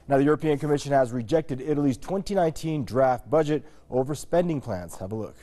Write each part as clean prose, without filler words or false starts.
Now, the European Commission has rejected Italy's 2019 draft budget over spending plans. Have a look.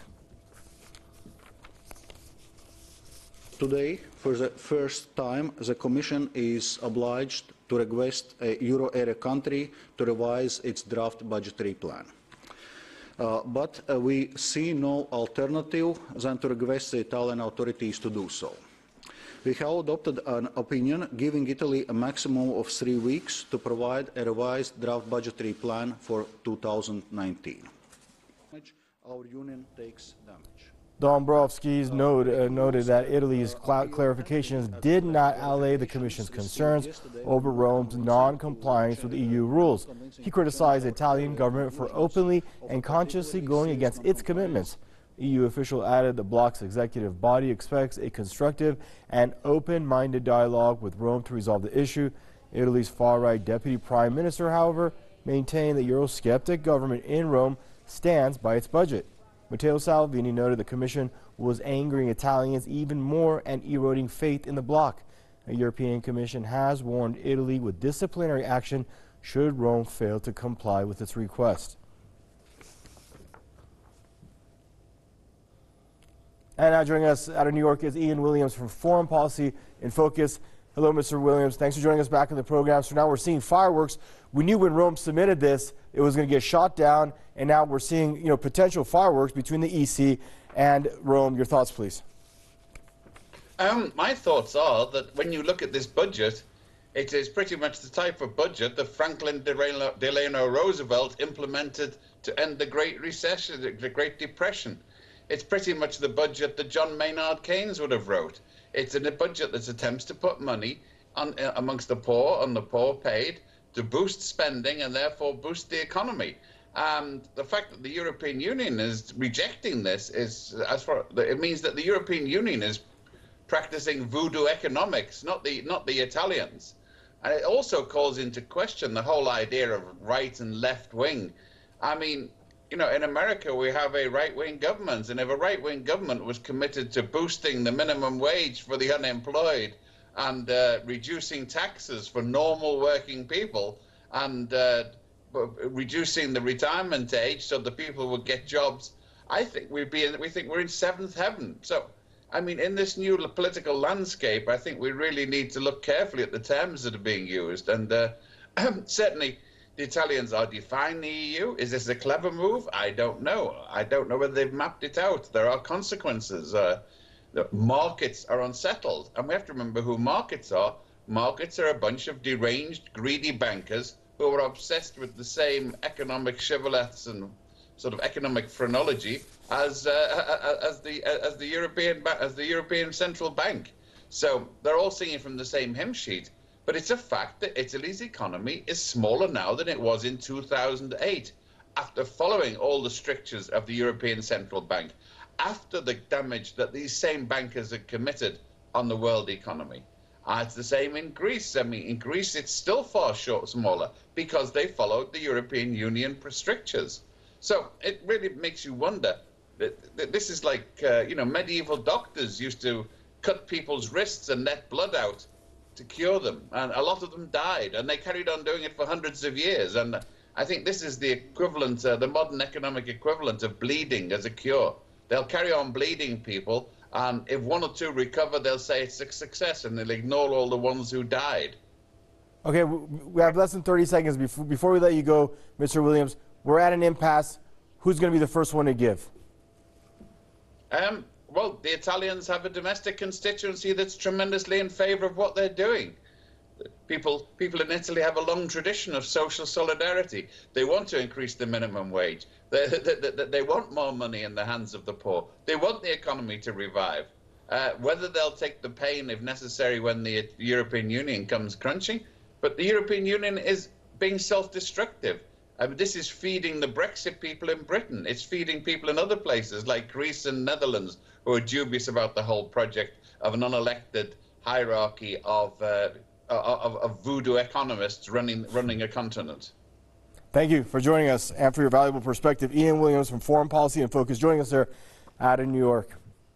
Today, for the first time, the Commission is obliged to request a euro area country to revise its draft budgetary plan. But we see no alternative than to request the Italian authorities to do so. We have adopted an opinion giving Italy a maximum of 3 weeks to provide a revised draft budgetary plan for 2019. Our union takes damage. Dombrovskis noted that Italy's clarifications did not allay the Commission's concerns over Rome's non-compliance with EU rules. He criticized the Italian government for openly and consciously going against its commitments. The EU official added the bloc's executive body expects a constructive and open-minded dialogue with Rome to resolve the issue. Italy's far-right deputy prime minister, however, maintained the Eurosceptic government in Rome stands by its budget. Matteo Salvini noted the Commission was angering Italians even more and eroding faith in the bloc. The European Commission has warned Italy with disciplinary action should Rome fail to comply with its request. And now joining us out of New York is Ian Williams from Foreign Policy in Focus. Hello, Mr. Williams. Thanks for joining us back in the program. So now we're seeing fireworks. We knew when Rome submitted this, it was going to get shot down, and now we're seeing, potential fireworks between the EC and Rome. Your thoughts, please. My thoughts are that when you look at this budget, it is pretty much the type of budget that Franklin Delano Roosevelt implemented to end the Great Recession, the Great Depression. It's pretty much the budget that John Maynard Keynes would have wrote. It's a budget that attempts to put money amongst the poor, on the poor paid, to boost spending and therefore boost the economy. And the fact that the European Union is rejecting this it means that the European Union is practicing voodoo economics, not the Italians. And it also calls into question the whole idea of right and left wing. I mean, in America we have a right-wing government, and if a right-wing government was committed to boosting the minimum wage for the unemployed and reducing taxes for normal working people and reducing the retirement age so the people would get jobs, I think we think we're in seventh heaven. So, I mean, in this new political landscape, I think we really need to look carefully at the terms that are being used. And certainly, the Italians are defying the EU. Is this a clever move? I don't know. I don't know whether they've mapped it out. There are consequences. The markets are unsettled. And we have to remember who markets are. Markets are a bunch of deranged, greedy bankers who are obsessed with the same economic shibboleths and sort of economic phrenology as the European Central Bank. So they're all singing from the same hymn sheet. But it's a fact that Italy's economy is smaller now than it was in 2008, after following all the strictures of the European Central Bank, after the damage that these same bankers had committed on the world economy. It's the same in Greece. I mean, in Greece, it's still far smaller because they followed the European Union strictures. So it really makes you wonder. This is like, medieval doctors used to cut people's wrists and let blood out to cure them, and a lot of them died, and they carried on doing it for hundreds of years. And I think this is the equivalent, the modern economic equivalent of bleeding as a cure. They'll carry on bleeding people, and if one or two recover, they'll say it's a success, and they'll ignore all the ones who died. Okay, we have less than 30 seconds before we let you go, Mr. Williams. We're at an impasse. Who's going to be the first one to give? Well, the Italians have a domestic constituency that's tremendously in favor of what they're doing. People in Italy have a long tradition of social solidarity. They want to increase the minimum wage. They want more money in the hands of the poor. They want the economy to revive. Whether they'll take the pain, if necessary, when the European Union comes crunching, but the European Union is being self-destructive. This is feeding the Brexit people in Britain. It's feeding people in other places like Greece and Netherlands who are dubious about the whole project of an unelected hierarchy of voodoo economists running a continent. Thank you for joining us and for your valuable perspective. Ian Williams from Foreign Policy in Focus joining us there out in New York.